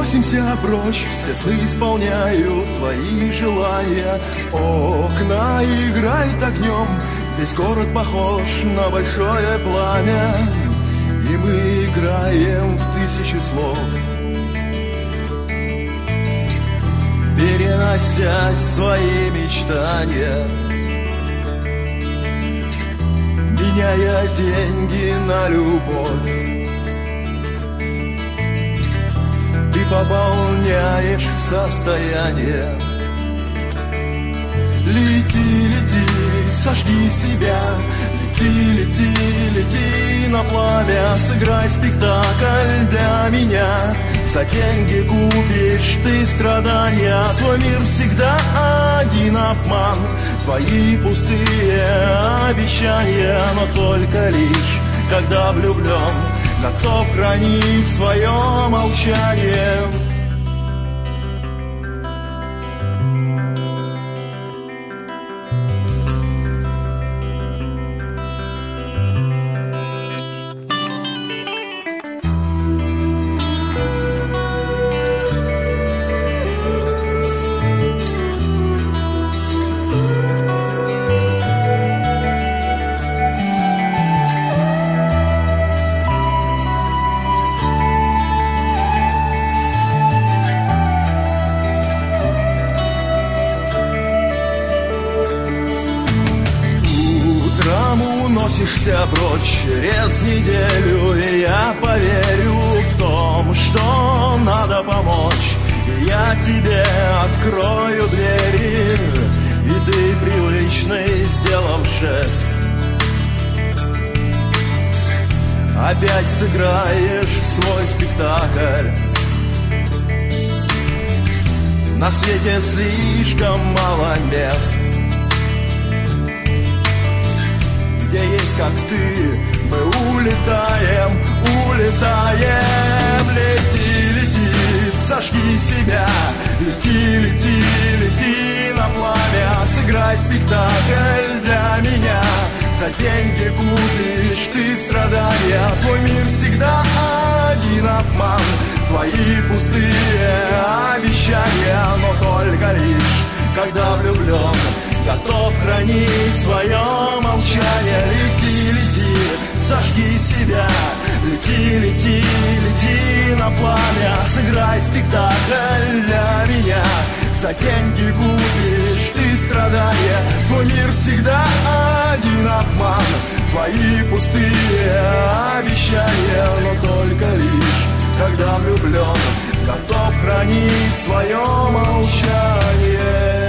уносимся прочь, все сны исполняют твои желания. Окна играют огнем, весь город похож на большое пламя, и мы играем в тысячи слов, переносясь в свои мечтания, меняя деньги на любовь. Ты пополняешь состояние. Лети, лети, сожги себя. Лети, лети, лети на пламя. Сыграй спектакль для меня. За деньги купишь ты страдания. Твой мир всегда один обман. Твои пустые обещания, но только лишь когда влюблен, готов хранить свое молчание. Уносишься прочь через неделю, и я поверю в том, что надо помочь. И я тебе открою двери, и ты привычный, сделав жест, опять сыграешь свой спектакль. На свете слишком мало мест, где есть как ты, мы улетаем, улетаем. Лети, лети, сожги себя. Лети, лети, лети на пламя. Сыграй спектакль для меня. За деньги купишь ты страдания. Твой мир всегда один обман. Твои пустые обещания, но только лишь когда влюблен, готов хранить свое молчание. Лети, лети, сожги себя. Лети, лети, лети на пламя. Сыграй спектакль для меня. За деньги купишь ты страдания. Твой мир всегда один обман. Твои пустые обещания, но только лишь когда влюблен, готов хранить свое молчание.